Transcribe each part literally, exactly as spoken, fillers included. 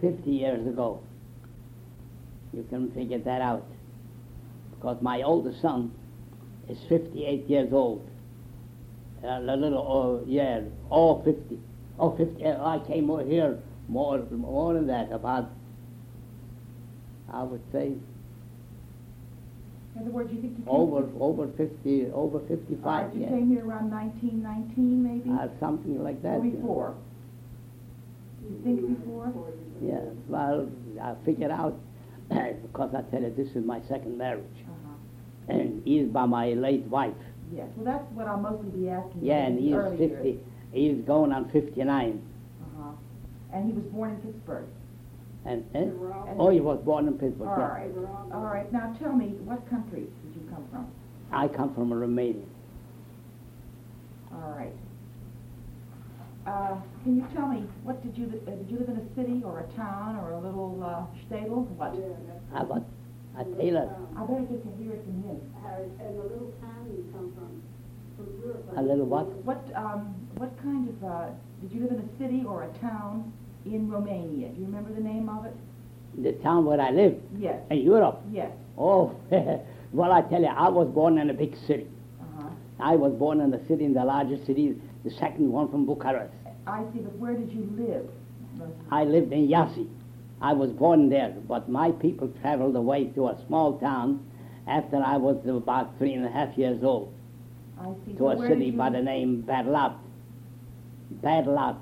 fifty years ago. You can figure that out. Because my oldest son is fifty-eight years old. Uh, a little, oh, yeah, oh, fifty. Oh, fifty. Uh, I came over here more, more than that, about, I would say, In other words, you think you came over, here- over fifty, over All fifty-five, right, you yeah. came here around nineteen nineteen, maybe? Uh, something like that. Or you know. before? You think before? Yeah, well, I figured out, because I tell you, this is my second marriage. Uh-huh. And he's by my late wife. Yes, well, that's what I'll mostly be asking you. Yeah, and in he the is early fifty. years. He's going on fifty-nine. Uh-huh. And he was born in Pittsburgh. And, eh? And- Oh, he was born in Pittsburgh. All yeah. right, all right. Now tell me, what country did you come from? I come from Romania. All right. Uh, can you tell me, what did you, li- uh, did you live in a city or a town or a little uh, shtetl? What? I was a tailor, I better get to hear it from him. And the little town you come from, from Europe. a little what? What, um, what kind of, uh, did you live in a city or a town in Romania? Do you remember the name of it? The town where I live, Yes, in Europe. yes. Oh, well, I tell you, I was born in a big city. Uh-huh. I was born in the city, in the largest city, the second one from Bucharest. I see, but where did you live? I lived in Yassi. I was born there, but my people traveled away to a small town after I was about three and a half years old, I see. to So a where city did you by the name Badlat. Badlat.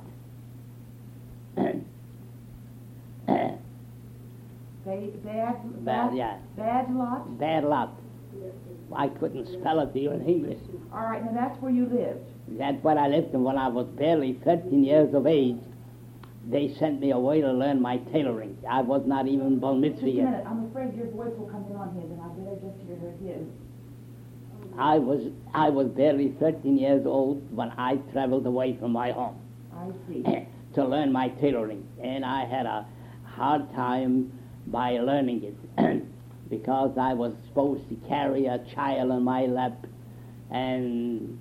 Ba- bad, Bad, yeah. Bad lot? Badlat. I couldn't spell it to you in English. All right, now that's where you lived. That's where I lived, and when I was barely thirteen years of age, they sent me away to learn my tailoring. I was not even bar mitzvah Just a yet. minute, I'm afraid your voice will come in on him, and I better just hear his. I was I was barely thirteen years old when I traveled away from my home I see. to learn my tailoring, and I had a hard time by learning it because I was supposed to carry a child on my lap and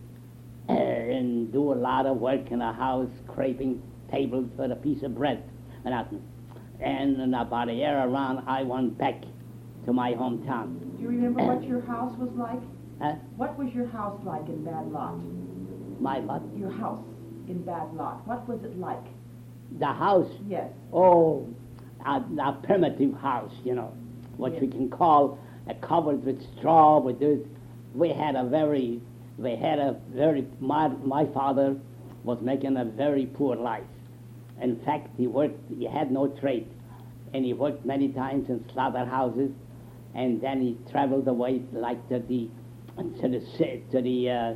and do a lot of work in the house, scraping tables for a piece of bread and nothing. And in about a year around, I went back to my hometown. Do you remember what your house was like? Huh? What was your house like in Bad Lot? My what? Your house in Bad Lot. What was it like? The house. Yes. Oh, a, a primitive house, you know, what Yes. we can call a covered with straw. With this, we had a very, we had a very. My my father was making a very poor life. In fact, he worked. He had no trade, and he worked many times in slaughterhouses, and then he traveled away like to the to the sea- to the uh,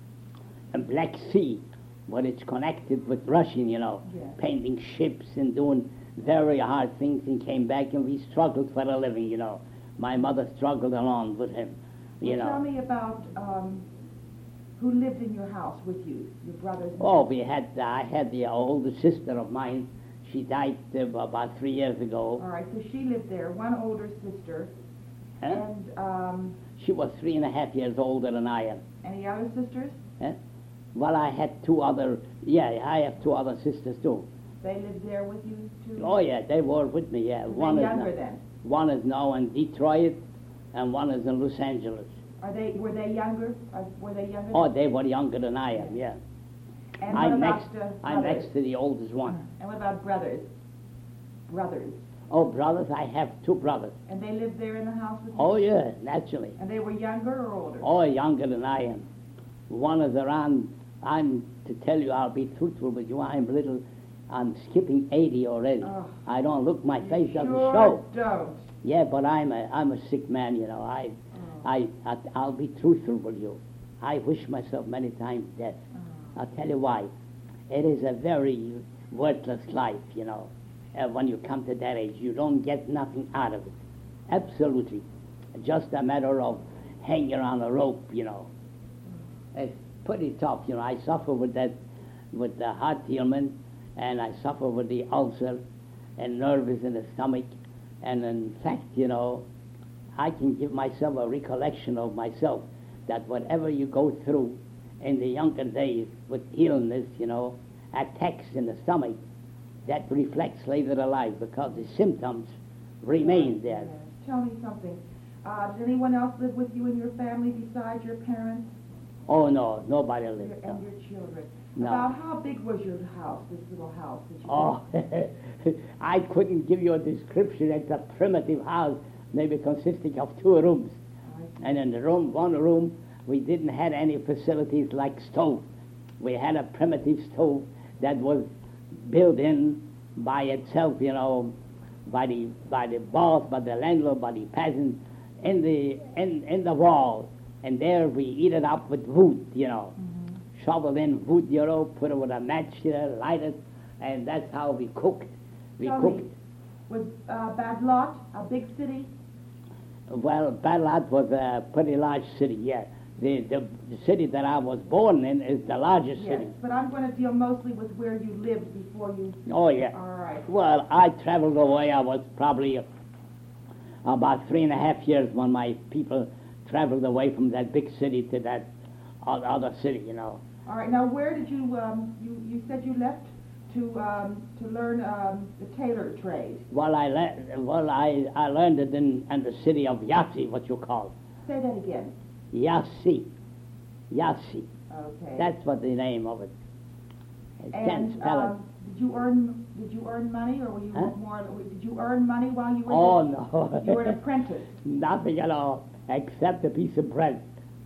Black Sea, where it's connected with Russian, you know, Yes. painting ships and doing very hard things, and came back, and we struggled for a living, you know. My mother struggled along with him, you Well, know. Tell me about um, who lived in your house with you, your brothers and Oh, we had, I had the older sister of mine. She died uh, about three years ago. All right, so she lived there, one older sister, Huh? and um, She was three and a half years older than I am. any other sisters? Huh? Well, I had two other, yeah, I have two other sisters too. They lived there with you too? Oh, yeah, they were with me, yeah. Were One they is younger now, then? one is now in Detroit, and one is in Los Angeles. Are they, were they younger? Are, were they younger? Oh, they were younger than I am, yeah. And I'm what next, about uh, I'm brothers? next to the oldest one. And what about brothers? Brothers. Oh, brothers, I have two brothers. And they lived there in the house with you? Oh, yeah, naturally. And they were younger or older? Oh, younger than I am. One is around, I'm, to tell you, I'll be truthful with you, I'm little, I'm skipping eighty already. Oh. I don't look, my face doesn't sure show. don't. Yeah, but I'm a, I'm a sick man, you know. I, Oh. I, I, I'll be truthful with you. I wish myself many times dead. Oh. I'll tell you why. It is a very worthless life, you know. Uh, when you come to that age, you don't get nothing out of it. Absolutely. Just a matter of hanging on a rope, you know. It's pretty tough, you know. I suffer with that, with the heart ailment, and I suffer with the ulcer and nerves in the stomach. And in fact, you know, I can give myself a recollection of myself that whatever you go through in the younger days with illness, you know, attacks in the stomach, that reflects later in life because the symptoms remain there. Yes. Tell me something. Uh, does anyone else live with you in your family besides your parents? Oh, no, nobody Your, lives. and your children. No. About how big was your house, this little house that you Oh, I couldn't give you a description. It's a primitive house, maybe consisting of two rooms. I- And in the room, one room, we didn't have any facilities like stove. We had a primitive stove that was built in by itself, you know, by the by the boss, by the landlord, by the peasant, in the in in the wall. And there we eat it up with wood, you know. Mhm. Shovel in wood, you know, put it with a match, you know, light it, and that's how we cooked. We Tell cooked. me, was uh, Bad Lot a big city? Well, Ballarat was a pretty large city, yeah. The, the the city that I was born in is the largest Yes, city. but I'm going to deal mostly with where you lived before you... Oh, yeah. All right. Well, I traveled away. I was probably about three and a half years when my people traveled away from that big city to that o- other city, you know. All right. Now, where did you... Um, you, you said you left to um, to learn um, the tailor trade. Well, I le- well I, I learned it in, in the city of Yassi, what you call Say that again. Yassi. Yassi. Okay. That's what the name of it. I can't and spell it. um, did you earn did you earn money or were you Huh? more? Did you earn money while you were Oh, there? no. You were an apprentice, Nothing at all, except a piece of bread.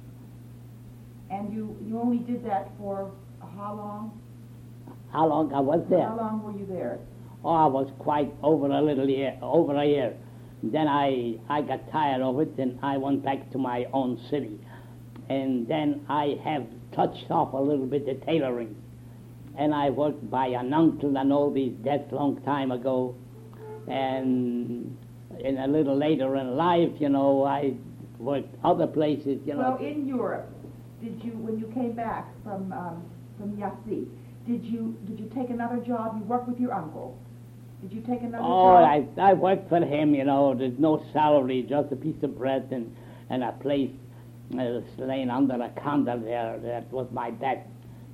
and you you only did that for how long? How long I was there? How long were you there? Oh, I was quite over a little year, over a year. Then I, I got tired of it, and I went back to my own city. And then I have touched off a little bit the tailoring. And I worked by an uncle and all these deaths long time ago. And in a little later in life, you know, I worked other places, you know. Well, in Europe, did you when you came back from um, from Yassi, did you did you take another job? You worked with your uncle. Did you take another Oh, job? I, I worked for him, you know. There's no salary, just a piece of bread and, and a place uh, laying under a counter there. That was my bed.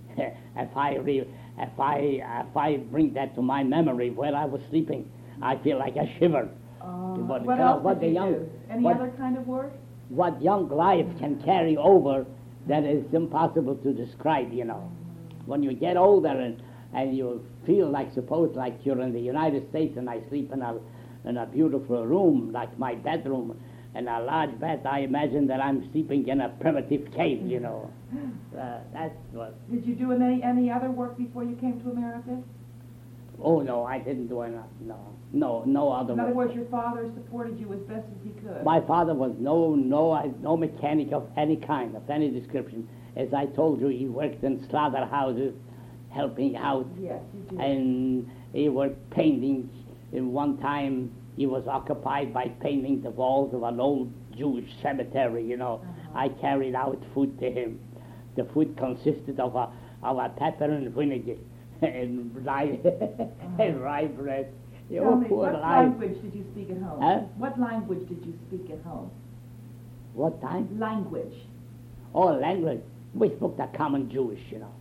if I re, if I if I bring that to my memory where I was sleeping, I feel like a shiver. Uh, What- what uh, else what did the you young- do? Any what- other kind of work? What young life can carry over, that is impossible to describe, you know. When you get older and, and you feel like, suppose, like you're in the United States and I sleep in a, in a beautiful room, like my bedroom, and a large bed, I imagine that I'm sleeping in a primitive cave, you know. Uh, that's what... Did you do any any other work before you came to America? Oh, no, I didn't do enough, no. No, no other In other work. words, your father supported you as best as he could. My father was no, no, no mechanic of any kind, of any description. As I told you, he worked in slaughterhouses, helping out, Yes, you did. and he worked painting. In one time, he was occupied by painting the walls of an old Jewish cemetery, you know. Uh-huh. I carried out food to him. The food consisted of a, of a pepper and vinegar and rye, and rye bread. You Tell know, me, poor what life. language did you speak at home? Huh? What language did you speak at home? What time? Language. Oh, language. We spoke the common Jewish, you know.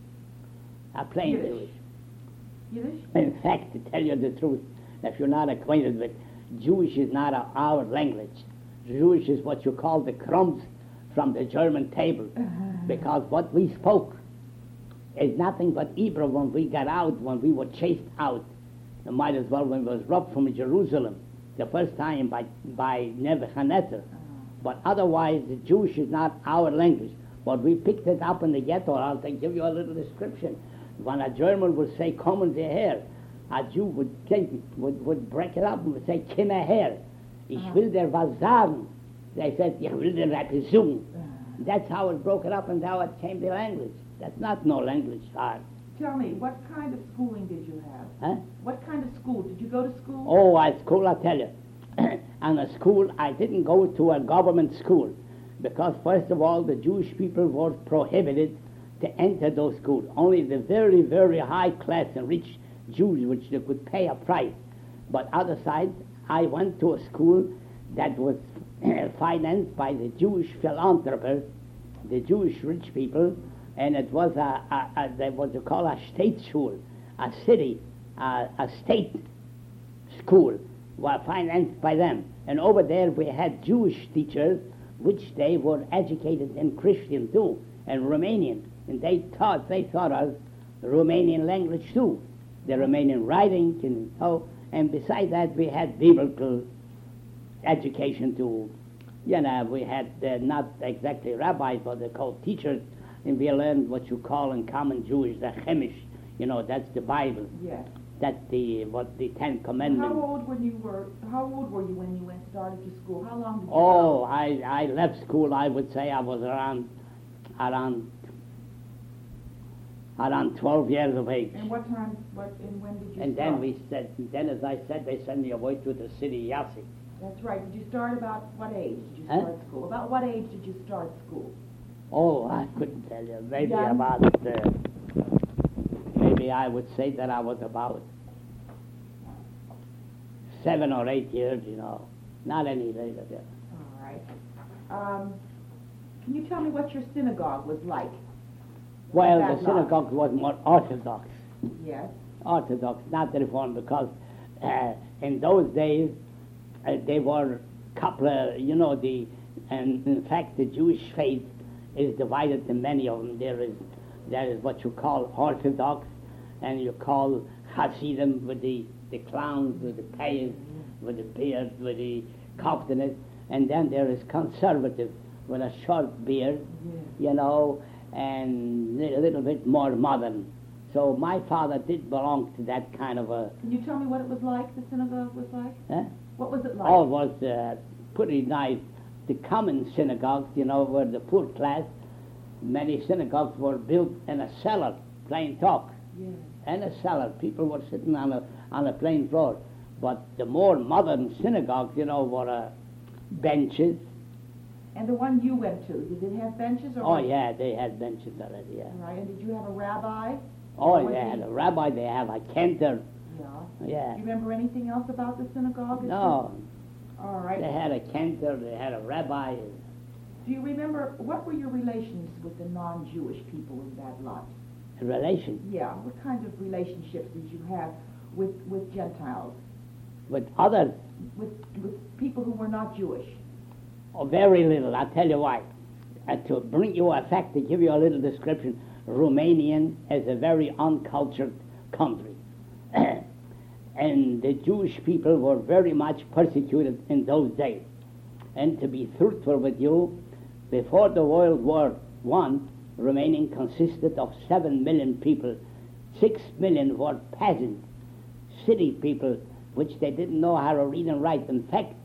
A plain Yiddish. Jewish. Yiddish? In fact, to tell you the truth, if you're not acquainted with, Jewish is not a, our language. Jewish is what you call the crumbs from the German table, because what we spoke is nothing but Hebrew when we got out, when we were chased out. You might as well when we was robbed from Jerusalem the first time by, by Nebuchadnezzar. But otherwise, the Jewish is not our language. But we picked it up in the ghetto. I'll take, give you a little description. When a German would say, kommen Sie her, a Jew would, take, would, would break it up and would say, komm her. Ich will dir was sagen. They said, ich will dir etwas sagen. That's how it broke it up and how it came the language. That's not no language hard. Tell me, what kind of schooling did you have? Huh? What kind of school? Did you go to school? Oh, at school, I tell you. And a school, I didn't go to a government school because, first of all, the Jewish people were prohibited to enter those schools. Only the very, very high class and rich Jews, which they could pay a price. But other side, I went to a school that was financed by the Jewish philanthropists, the Jewish rich people, and it was a, a, a they what you call a state school, a city uh, a state school, was financed by them. And over there we had Jewish teachers, which they were educated in Christian too, and Romanian. And they taught, they taught us the Romanian language too, the Romanian writing, and so. And besides that, we had biblical education too. You know, we had uh, not exactly rabbis, but they're called teachers, and we learned what you call in common Jewish the Chemish. You know, that's the Bible. Yes. That's the what the Ten Commandments. How old when you were? How old were you when you went started to school? How long did you? Oh, go? I I left school. I would say I was around around around twelve years of age. And what time? What and when did you? And start? then we said, then as I said, they sent me away to the city Yassi. That's right. Did you start about what age did you Huh? start school? About what age did you start school? Oh, I couldn't tell you. Maybe Young? about uh, maybe I would say that I was about seven or eight years. You know, not any later than. All right. Um, can you tell me what your synagogue was like? Well, That the lot. synagogue was more orthodox. Yes. Orthodox, not the Reformed, because uh, in those days uh, they were couple of, you know, the, and in fact the Jewish faith is divided in many of them. There is, there is what you call Orthodox, and you call Hasidim with the, the clowns, with the payas, with the beard, with the kaftanis, and then there is conservative with a short beard, Yes. you know, and a little bit more modern. So my father did belong to that kind of a, Can you tell me what it was like? The synagogue was like? eh? What was it like? all was uh, pretty nice. The common synagogues, you know, were the poor class. Many synagogues were built in a cellar, plain talk, Yes. in a cellar. People were sitting on a on a plain floor. But the more modern synagogues, you know, were uh, benches. And the one you went to, did it have benches? Or Oh was- yeah, they had benches already. Yeah. All right. And did you have a rabbi? Oh, Was they he- had a rabbi. They have a cantor. Yeah. Yeah. Do you remember anything else about the synagogue? No, All right. they had a cantor. They had a rabbi. Do you remember, what were your relations with the non-Jewish people in that lot? A relation Yeah, what kind of relationships did you have with, with Gentiles, with others. with, with people who were not Jewish? Oh, very little. I'll tell you why. Uh, to bring you a fact, to give you a little description, Romanian is a very uncultured country. And the Jewish people were very much persecuted in those days. And to be truthful with you, before the World War One, Romanian consisted of seven million people. Six million were peasants, city people, which they didn't know how to read and write. In fact,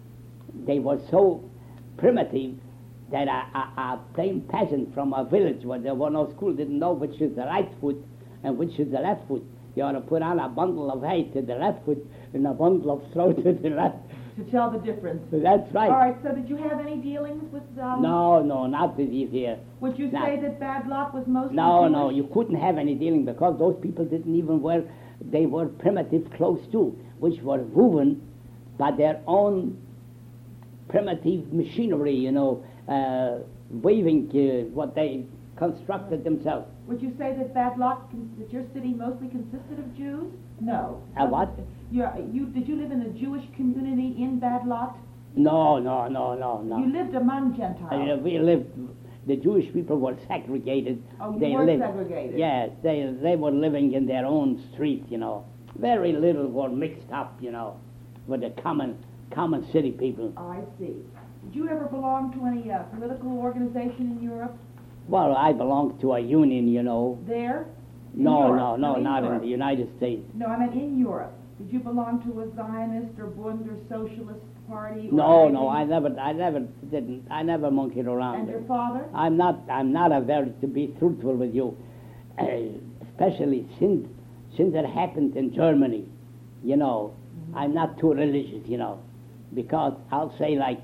they were so primitive that a, a, a plain peasant from a village where there was no school didn't know which is the right foot and which is the left foot. You ought to put on a bundle of hay to the left foot and a bundle of straw to the left. To tell the difference. That's right. All right, so did you have any dealings with, um, No, no, not with these here. would you no. say that Bad Lot was mostly No, Jewish? no, you couldn't have any dealing because those people didn't even wear, they were primitive clothes too, which were woven by their own primitive machinery, you know, uh, weaving uh, what they constructed themselves. Would you say that Bad Lot, con- that your city mostly consisted of Jews? No. A what? You, you, did you live in a Jewish community in Bad Lot? No, no, no, no, no. You lived among Gentiles. Uh, we lived, the Jewish people were segregated. Oh, you they were lived, segregated. Yes, they, they were living in their own street, you know. Very little were mixed up, you know, with the common, common city people. Oh, I see. Did you ever belong to any uh, political organization in Europe? Well, I belong to a union, you know. There? In No, Europe? no, no, in not Europe. in the United States. No, I meant in Europe. Did you belong to a Zionist or Bund or Socialist party? Or No, anything? no, I never, I never didn't, I never monkeyed around. And your father? I'm not, I'm not a very, to be truthful with you, uh, especially since, since it happened in Germany, you know, Mm-hmm. I'm not too religious, you know, because I'll say like,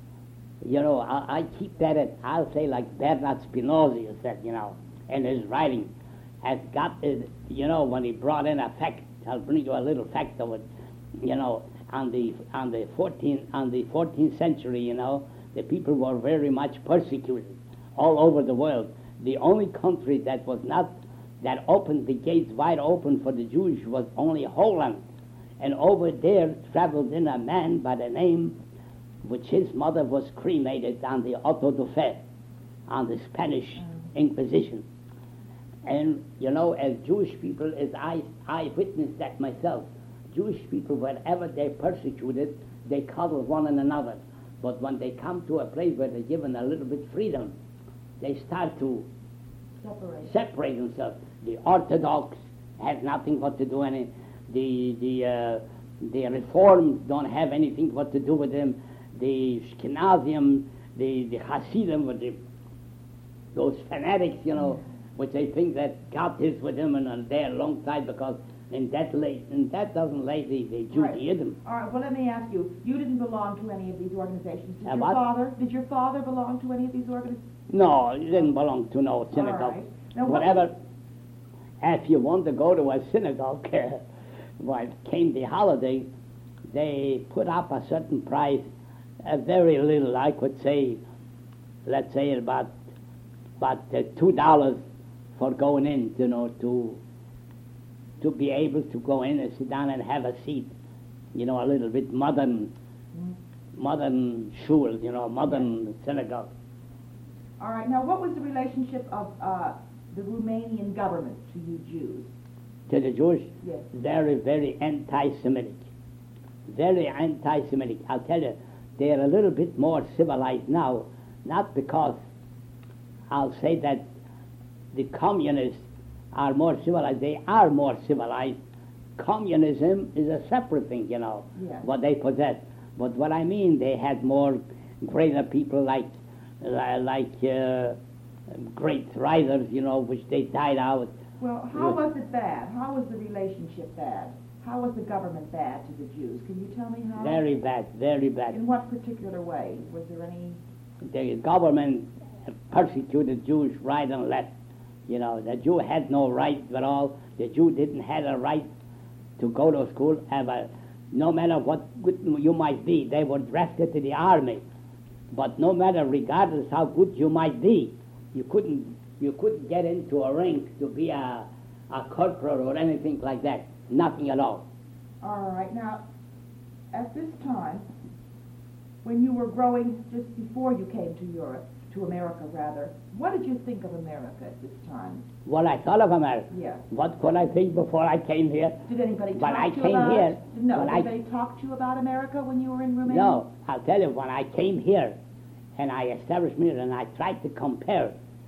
you know, I, I keep that at, I'll say like Bernard Spinoza said, you know, in his writing, has got, uh, you know, when he brought in a fact, I'll bring you a little fact of it, you know, on the, on the fourteenth, on the fourteenth century, you know, the people were very much persecuted all over the world. The only country that was not that opened the gates wide open for the Jews was only Holland. And over there traveled in a man by the name, which his mother was cremated on the Auto de Fe, on the Spanish Inquisition. And, you know, as Jewish people, as I, I witnessed that myself, Jewish people, wherever they're persecuted, they cuddle one another. But when they come to a place where they're given a little bit freedom, they start to Separate. separate themselves. The Orthodox has nothing what to do any. The the uh, the Reforms don't have anything what to do with them. The Ashkenazim, the the Hasidim, with the, those fanatics, you know, which they think that God is with them and are there alongside, because in that lay, and that doesn't lay the, the Judaism. All right. Well, let me ask you. You didn't belong to any of these organizations. Did Uh, your what? father? Did your father belong to any of these organizations? No, it didn't belong to no synagogue. right. Now, what- Whatever. If you want to go to a synagogue, when came the holiday, they put up a certain price, a very little, I could say, let's say about about uh, two dollars for going in, you know, to to be able to go in and sit down and have a seat, you know, a little bit modern, modern shul, you know, modern synagogue. All right. Now, what was the relationship of uh, the Romanian government to you Jews? To the Jews, Yes. very, very anti-Semitic. Very anti-Semitic. I'll tell you, they're a little bit more civilized now, not because I'll say that the communists are more civilized. They are more civilized. Communism is a separate thing, you know, Yes. what they possess. But what I mean, they had more greater people like, li- like uh, great writers, you know, which they died out. Well, how Yes. was it bad? How was the relationship bad? How was the government bad to the Jews? Can you tell me how? Very bad, very bad. In what particular way? Was there any? The government persecuted Jews right and left. You know, the Jew had no right at all. The Jew didn't have a right to go to school. Ever. No matter what good you might be, they were drafted to the army. But no matter, regardless how good you might be, you couldn't you couldn't get into a rank to be a a corporal or anything like that. Nothing at all. All right. Now, at this time, when you were growing, just before you came to Europe, to America rather, what did you think of America at this time? What I thought of America. Yes. What could I think before I came here? Did anybody When talk I to you came about here- it? No. when Did I- anybody talk to you about America when you were in Romania? No, I'll tell you, when I came here and I established me and I tried to compare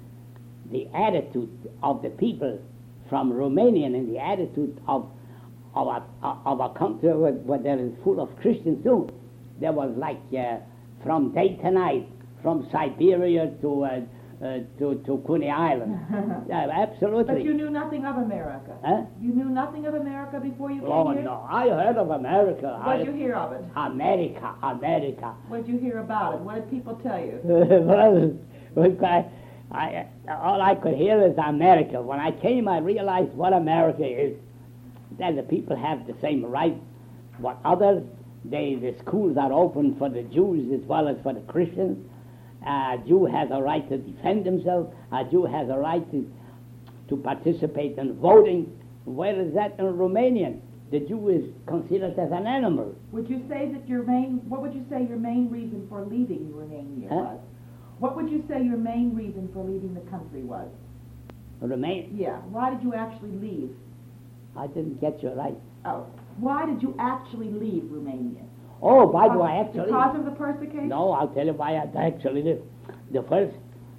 the attitude of the people from Romania and the attitude of of a, of a country where, where there is full of Christians too. There was like uh, from day to night, from Siberia to uh, uh, to to Coney Island. Yeah, absolutely. But you knew nothing of America. Huh? You knew nothing of America before you came Oh here? no, I heard of America. What I- did you hear of it? America, America. What did you hear about it? What did people tell you? well, well, I, I, all I could hear is America. When I came, I realized what America is. That the people have the same rights what others. They, the schools are open for the Jews as well as for the Christians. A Jew has a right to defend himself. A Jew has a right to, to participate in voting. Where is that in Romanian? The Jew is considered as an animal. Would you say that your main, what would you say your main reason for leaving Romania Huh? was? What would you say your main reason for leaving the country was? Remain. Yeah, why did you actually leave? I didn't get you right. Oh, why did you actually leave Romania? Oh, why do Because- I actually? Because of the persecution? No, I'll tell you why I actually live. The first,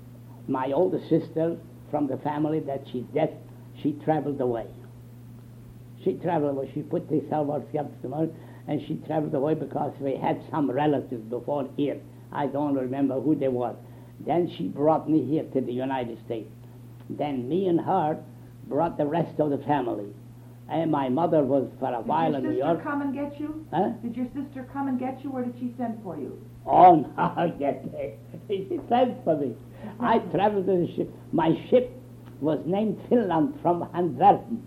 my older sister from the family that she's dead, she traveled away. She traveled away. She put herself on the and she traveled away because we had some relatives before here. I don't remember who they were. Then she brought me here to the United States. Then me and her brought the rest of the family. And my mother was for a while in Did New your York. sister come and get you? Huh? Did your sister come and get you, or did she send for you? Oh, no, yes, she sent for me. I traveled to the ship. My ship was named Finland from Antwerpen.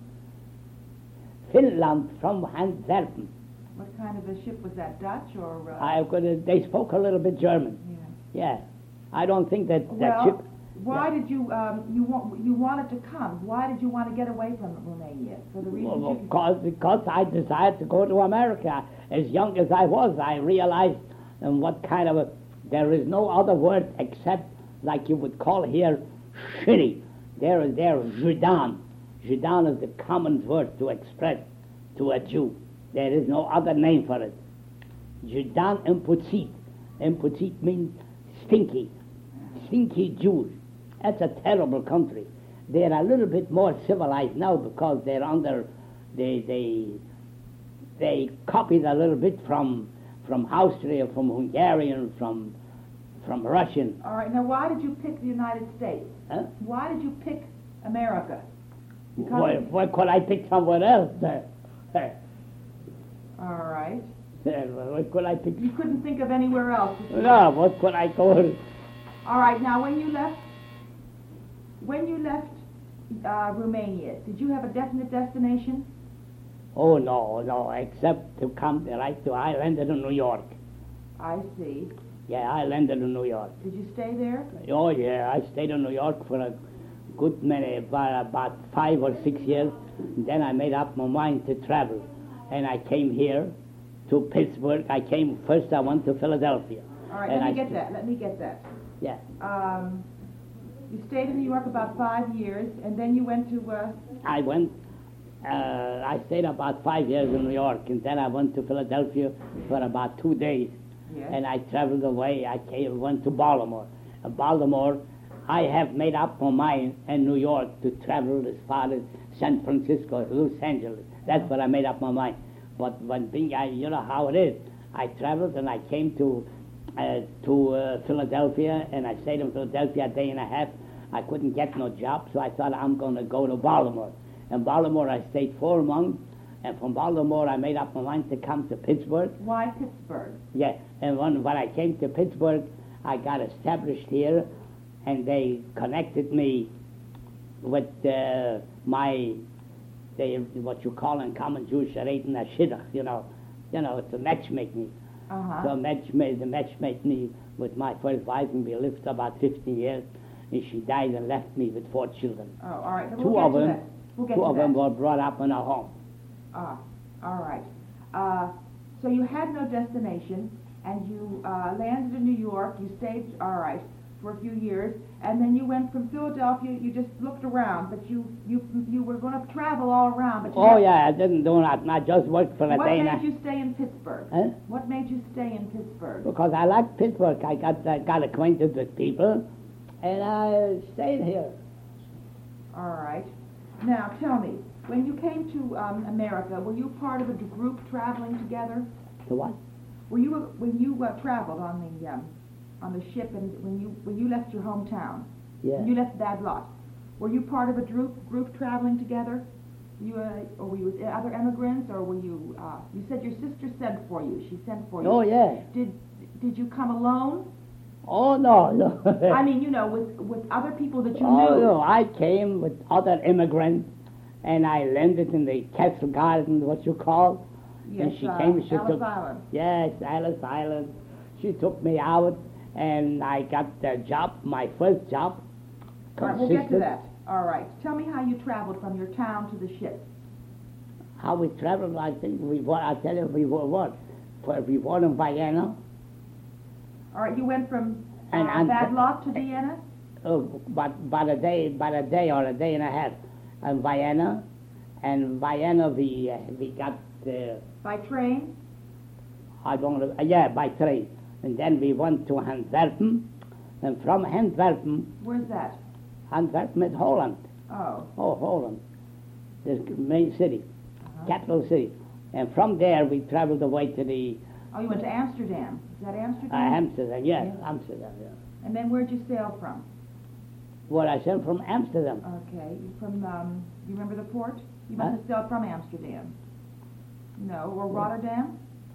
Finland from Antwerpen. What kind of a ship was that, Dutch or? Uh, I could. They spoke a little bit German. yeah. Yeah, I don't think that that Well, ship. Why Yeah. did you um, you want you wanted to come? Why did you want to get away from Romania? For the reason Well, you because, because I decided to go to America. As young as I was, I realized um, what kind of a, there is no other word except, like you would call here, shitty. There is there, Judan. Judan is the common word to express to a Jew. There is no other name for it. Judan imputzit. Imputzit means stinky. Stinky Jews. That's a terrible country. They're a little bit more civilized now because they're under, they they they copied a little bit from from Austria, from Hungarian, from from Russian. All right. Now, why did you pick the United States? Huh? Why did you pick America? Because Why, why could I pick somewhere else? Uh, uh, all right. Why could I pick? You couldn't think of anywhere else. No, what could I go? All right. Now, when you left, when you left uh, Romania, did you have a definite destination? Oh no, no, except to come right to I landed in New York. I see. Yeah, I landed in New York. Did you stay there? Oh yeah, I stayed in New York for a good many, about, about five or six years. Then I made up my mind to travel, and I came here to Pittsburgh. I came first. I went to Philadelphia. All right. And Let me I get st- that. Let me get that. Yeah, Um, you stayed in New York about five years, and then you went to. Uh, I went. Uh, I stayed about five years in New York, and then I went to Philadelphia for about two days. yes. And I traveled away. I came, went to Baltimore. In Baltimore, I have made up my mind in New York to travel as far as San Francisco, Los Angeles. That's what I made up my mind. But one thing, I, you know how it is. I traveled and I came to uh, to uh, Philadelphia, and I stayed in Philadelphia a day and a half. I couldn't get no job, so I thought I'm going to go to Baltimore. In Baltimore, I stayed four months, and from Baltimore, I made up my mind to come to Pittsburgh. Why Pittsburgh? Yeah, and when, when I came to Pittsburgh, I got established here, and they connected me with uh, my, they, what you call in common Jewish, Reiten Shidduch, you know, you know, it's a matchmaking. Uh-huh. So match made, the match made me with my first wife, and we lived about fifteen years, and she died and left me with four children. Oh, all right. Then Two we'll get of to them, that. We'll get two to of that. them were brought up in a home. Ah, all right. Uh, so you had no destination, and you uh, landed in New York. You stayed, all right, for a few years, and then you went from Philadelphia. You just looked around, but you you you were going to travel all around. But you Oh had- yeah, I didn't do that. I just worked for a What day and made a you stay in Pittsburgh? Huh? What made you stay in Pittsburgh? Because I liked Pittsburgh. I got uh, got acquainted with people, and I stayed here. All right. Now tell me, when you came to um, America, were you part of a group traveling together? The what? Were you when you uh, traveled on the um, on the ship, and when you when you left your hometown, Yeah. when you left Bad Lot, were you part of a group group traveling together? You uh, or were you with other immigrants, or were you? Uh, you said your sister sent for you. She sent for you. Oh yeah. Did did you come alone? Oh no, no. I mean, you know, with with other people that you oh knew. no, I came with other immigrants, and I landed in the Castle Garden, what you call. Yes, and she uh, came. She Ellis took. Island. Yes, Alice Island. She took me out, and I got the job. My first job. All right, we'll get to consisted- that. All right. Tell me how you traveled from your town to the ship. How we traveled, I think we were. I tell you, we were what? For we were in Vienna. All right, you went from uh, And- and- Bad Lot to Vienna. Oh, but about a day, about a day or a day and a half, in Vienna, and Vienna we uh, we got uh, By train? I don't know, uh, yeah, by train, and then we went to Antwerpen, and from Antwerpen, Where's that? Antwerpen is Holland, Oh. oh Holland, the main city, Uh-huh. capital city, and from there we traveled away to the Oh, you went to Amsterdam. Is that uh, Amsterdam? Amsterdam, yeah, Yeah. Amsterdam, yeah. And then where'd you sail from? What I said from Amsterdam. Okay, from, um, you remember the port? You Huh? must have sailed from Amsterdam. No, or Rotterdam?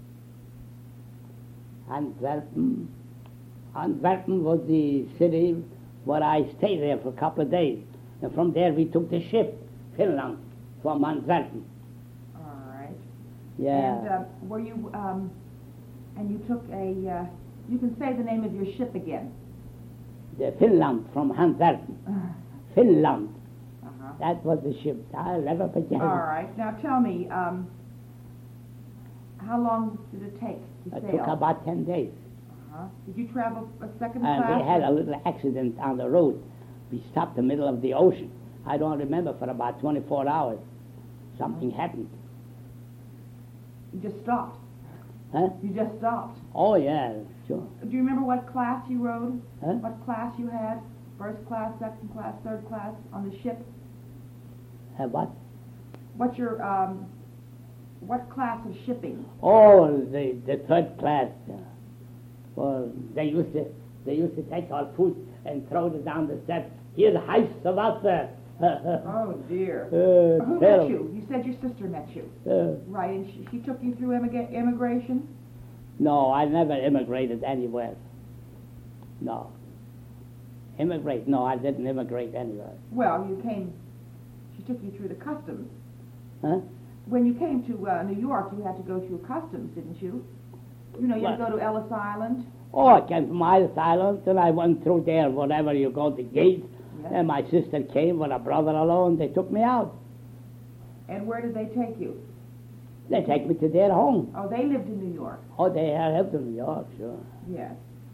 Antwerpen. Antwerpen was the city where I stayed there for a couple of days. And from there we took the ship, Finland, from Antwerpen. All right. Yeah. And uh, were you, um, and you took a, uh, you can say the name of your ship again. the Finland from Antwerpen. Finland. Uh-huh. That was the ship. I'll never forget All it. right. Now tell me, um, how long did it take to It sail? took about ten days. Uh-huh. Did you travel a second And class? we had a little accident on the road. We stopped in the middle of the ocean. I don't remember for about twenty-four hours. Something happened. You just stopped. Huh? You just stopped. Oh, yeah, sure. Do you remember what class you rode? Huh? What class you had? First class, second class, third class on the ship? Uh, what? What's your, um, what class of shipping? Oh, the, the third class. Uh, well, they used to they used to take our food and throw it down the steps. Here's heiß the Wasser. Oh, dear. Uh, Who met terrible. you? You said your sister met you. Uh, Right, and she, she took you through immigra- immigration? no, I never immigrated anywhere. No. Immigrate? No, I didn't immigrate anywhere. Well, you came, she took you through the customs. Huh? When you came to uh, New York, you had to go through customs, didn't you? You know, you had to What? go to Ellis Island. Oh, I came from Ellis Island, and I went through there, whatever you go, the gate. Yes. And my sister came with a brother alone. They took me out. And where did they take you? They take me to their home. Oh, they lived in New York. Oh, they have to New York, sure. Yes.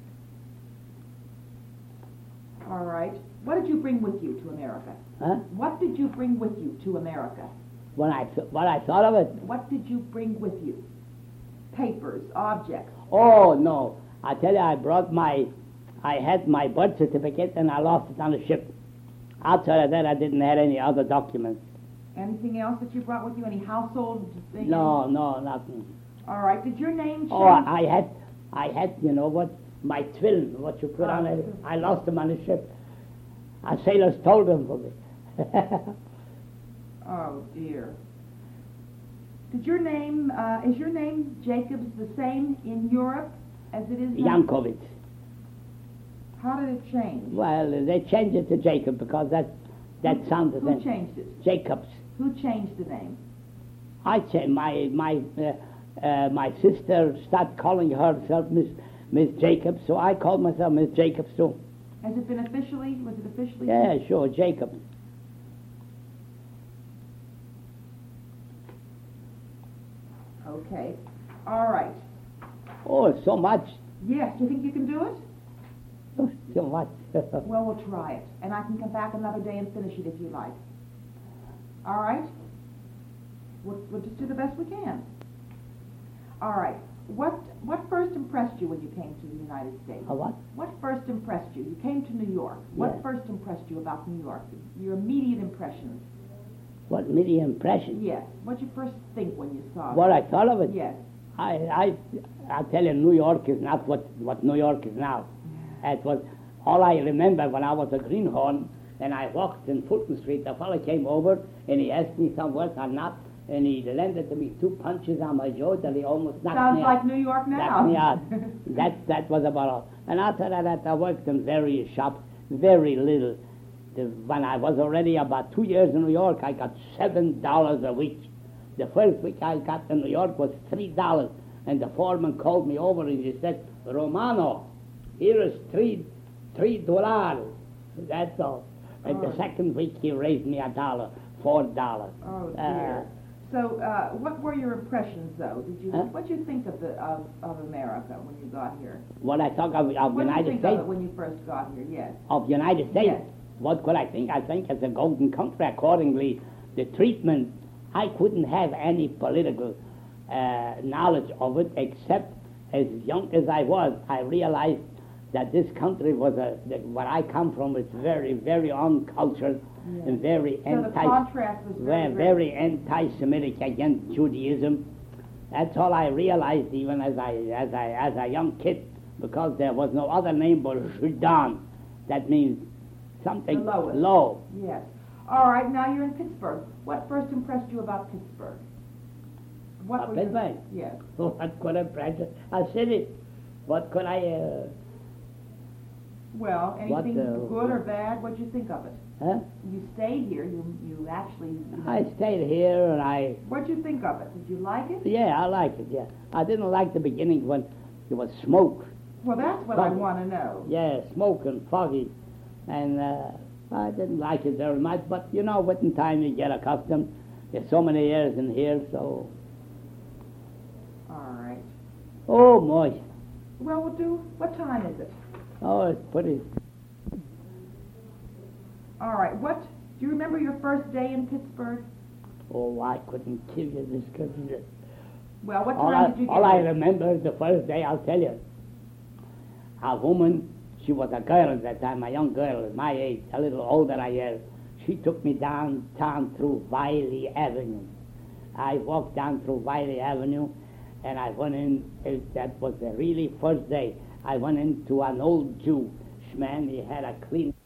All right. What did you bring with you to America? Huh? What did you bring with you to America? When I th- what I thought of it, What did you bring with you? Papers, objects. oh no! I tell you, I brought my, I had my birth certificate and I lost it on the ship. Outside of that, I didn't have any other documents. Anything else that you brought with you? Any household things? No, no, nothing. All right. Did your name change? Oh, I had, I had, you know what, my twin, what you put on Oh. it. I lost them on the ship. Our sailors stole them from me. Oh dear. Did your name, uh, is your name Jacobs the same in Europe as it is now? Yankovic. How did it change? Well, they changed it to Jacob because that, that sounded Who then changed it? Jacobs. Who changed the name? I changed my my uh, uh, my sister started calling herself Miss Miss Jacobs, so I called myself Miss Jacobs too. Has it been officially, was it officially? Yeah, sure, Jacobs. Okay. All right. Oh, so much, Yes, do you think you can do it? oh, so much. Well, we'll try it. And I can come back another day and finish it if you like. All right? We'll, we'll just do the best we can. All right. What what first impressed you when you came to the United States? A what? What first impressed you? You came to New York. What Yeah. first impressed you about New York? Your immediate impressions. What made impression? Yes. What did you first think when you saw What it? I thought of it? Yes. I I I tell you, New York is not what what New York is now. It was all I remember when I was a greenhorn and I walked in Fulton Street. A fellow came over and he asked me some work or not, and he landed to me two punches on my jaw that he almost knocked Sounds me like out. New York now. Knocked me out. that that was about all. And after that, I worked in various shops, very little. The, when I was already about two years in New York, I got seven dollars a week. The first week I got in New York was three dollars, and the foreman called me over and he said, "Romano, here is three three dollars." That's all. And Oh. the second week he raised me a dollar, four dollars. Oh Uh, dear. So, uh, what were your impressions, though? Did you Huh? what did you think of the of, of America when you got here? What I talk of, of What did you United think States, of it when you first got here? Yes. of United States. Yes. What could I think? I think it's a golden country. Accordingly, the treatment, I couldn't have any political uh, knowledge of it, except as young as I was, I realized that this country was a, that where I come from is very, very uncultured Yes. and very So the anti, contrast was very, very, very anti-Semitic against Judaism. That's all I realized, even as I, as I, as a young kid, because there was no other name but Judan. That means something The lowest. low. Yes. All right. Now you're in Pittsburgh. What first impressed you about Pittsburgh? What Uh, were your- Pittsburgh? Yes. What could I pressure? I said it. What could I? Uh, Well, What, anything uh, good or bad? What did you think of it? huh? You stayed here. You you actually. You I stayed here and I. What did you think of it? Did you like it? Yeah, I like it. Yeah, I didn't like the beginning when there was smoke Well, that's what I Foggy. want to know. Yeah, smoking, foggy. And uh, I didn't like it very much, but you know, with in time you get accustomed. There's so many years in here, so... All right. Oh, boy. Well, we'll do, what time is it? Oh, it's pretty... All right, what, do you remember your first day in Pittsburgh? Oh, I couldn't give you this because... Well, what All, time I, did you get all I here? remember the first day, I'll tell you. A woman, she was a girl at that time, a young girl at my age, a little older I am. She took me downtown through Wiley Avenue. I walked down through Wiley Avenue, and I went in, it, that was the really first day. I went into an old Jew. Man, he had a clean...